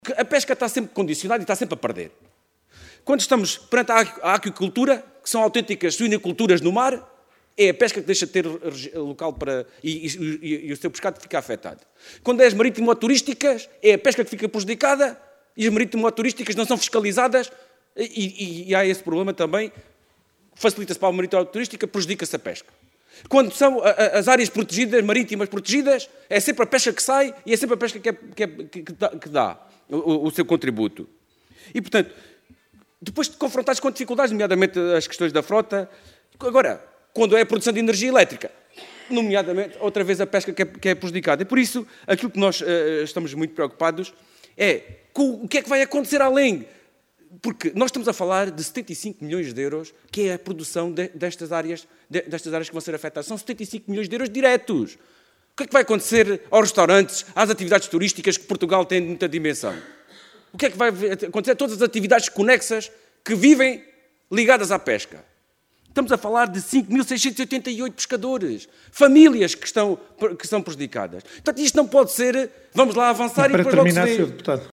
A pesca está sempre condicionada e está sempre a perder. Quando estamos perante a aquicultura, que são autênticas suinoculturas no mar, é a pesca que deixa de ter local para... E o seu pescado fica afetado. Quando é as marítimo-turísticas, é a pesca que fica prejudicada e as marítimo-turísticas não são fiscalizadas e há esse problema também. Facilita-se para a marítimo-turística, prejudica-se a pesca. Quando são as áreas protegidas, marítimas protegidas, é sempre a pesca que sai e é sempre a pesca que dá o seu contributo. E, portanto, depois de confrontados com dificuldades, nomeadamente as questões da frota, agora, quando é a produção de energia elétrica, nomeadamente, outra vez a pesca que é prejudicada. E por isso, aquilo que nós estamos muito preocupados é com o que é que vai acontecer além. Porque nós estamos a falar de 75 milhões de euros, que é a produção destas áreas que vão ser afetadas. São 75 milhões de euros diretos. O que é que vai acontecer aos restaurantes, às atividades turísticas que Portugal tem de muita dimensão? O que é que vai acontecer a todas as atividades conexas que vivem ligadas à pesca? Estamos a falar de 5.688 pescadores, famílias que são prejudicadas. Portanto, isto não pode ser, vamos lá avançar e depois logo se vê. Para terminar, Sr. Deputado.